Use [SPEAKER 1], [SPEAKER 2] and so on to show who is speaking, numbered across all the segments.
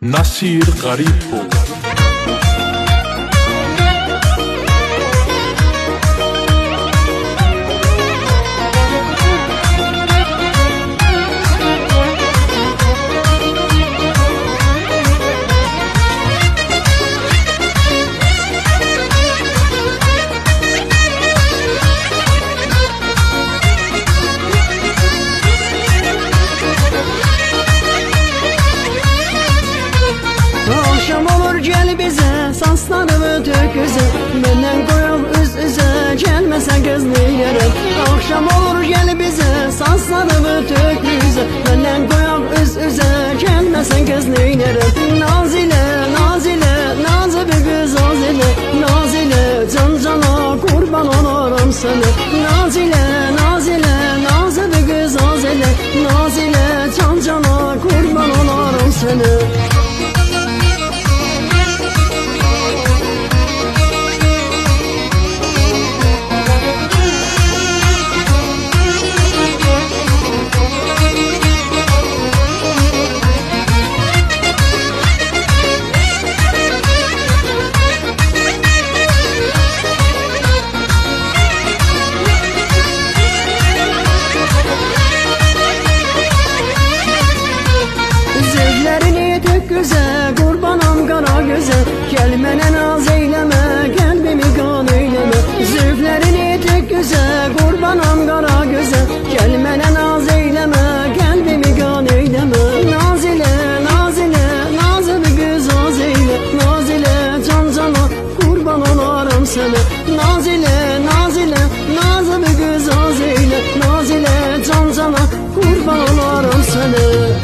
[SPEAKER 1] Nasir Garipov.
[SPEAKER 2] Akşam olur gel bize, saçlarımı tök yüze. Benden koyup üst üze, gelmesen kız neylerim. Akşam olur gel bize, saçlarımı tök yüze. Benden koyup üst üze, gelmesen kız neylerim. Nazile, Nazile, nazı bir kız Nazile. Nazile, can cana kurban olurum sana. Nazile, Nazile, nazı bir kız Nazile. Nazile, can cana kurban olurum sana. Kurbanım kara göze, gelmene naz eyleme, kalbimi kan eyleme. Zülflerini tek göze, kurbanım kara göze, gelmene naz eyleme, kalbimi kan eyleme. Nazile, Nazile, nazı bir kız az eyle. Nazile, can cana kurban olarım sana. Nazile, Nazile, nazı bir kız az eyle. Nazile, can cana kurban olarım sana.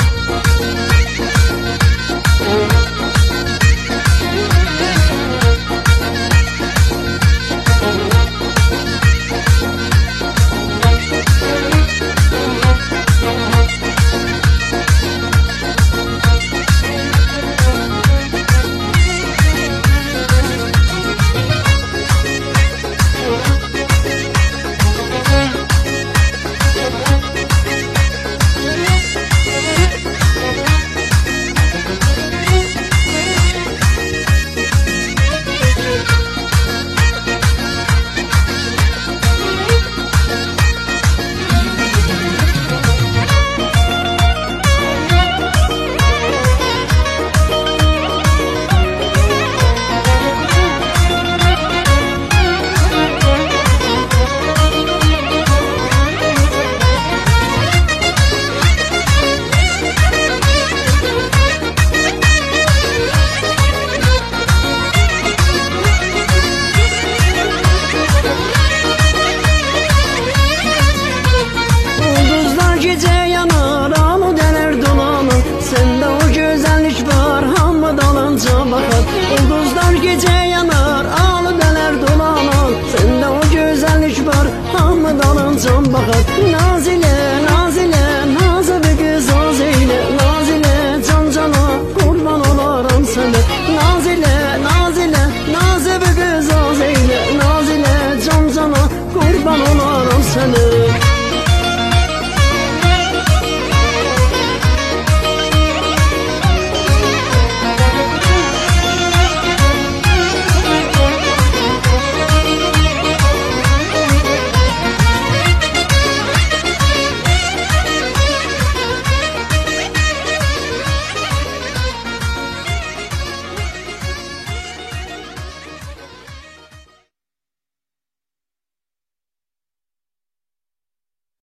[SPEAKER 2] Ulduzlar gece yanar, ağlı deler dolanan. Sende o güzellik var, hamı dalıncan bakar. Nazile,